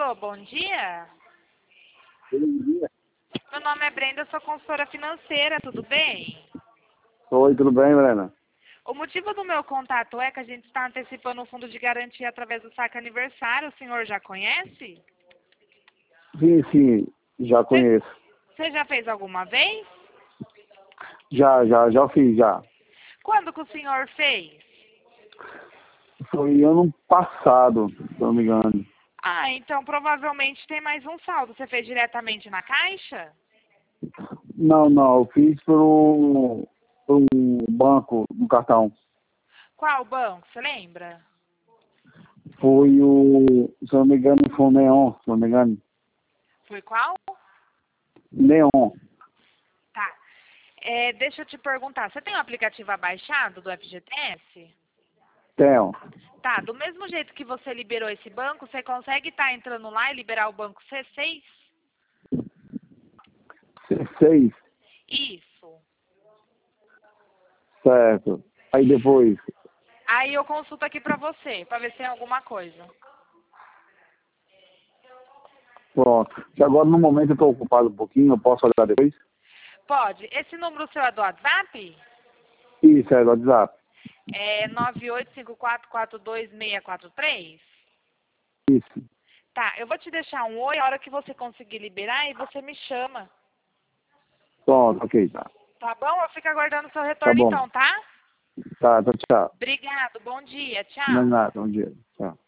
Alô, bom dia. Bom dia. Meu nome é Brenda, eu sou consultora financeira, tudo bem? Oi, tudo bem, Brena? O motivo do meu contato é que a gente está antecipando o fundo de garantia através do saque aniversário. O senhor já conhece? Sim, já conheço. Você já fez alguma vez? Já fiz, já. Quando que o senhor fez? Foi ano passado, se não me engano. Ah, então provavelmente tem mais um saldo. Você fez diretamente na Caixa? Não, eu fiz por um banco, no cartão. Qual banco? Você lembra? Foi se não me engano, foi o Neon, se não me engano. Foi qual? Neon. Tá. Deixa eu te perguntar, você tem o aplicativo abaixado do FGTS? Tenho. Tá, do mesmo jeito que você liberou esse banco, você consegue estar entrando lá e liberar o banco C6? C6, Isso. certo. Aí depois, Aí eu consulto aqui pra você, pra ver se tem alguma coisa. pronto. Se agora no momento eu estou ocupado um pouquinho, eu posso olhar depois? Pode. Esse número seu é do WhatsApp? Isso, é do WhatsApp. É 9854426643? Isso. Tá, eu vou te deixar um oi, a hora que você conseguir liberar, e você me chama. Pronto, ok, tá. Tá bom? Eu fico aguardando o seu Tá retorno bom. então, tá? Tá, tchau. Obrigado, bom dia, Não é tchau. nada, bom dia. Tchau.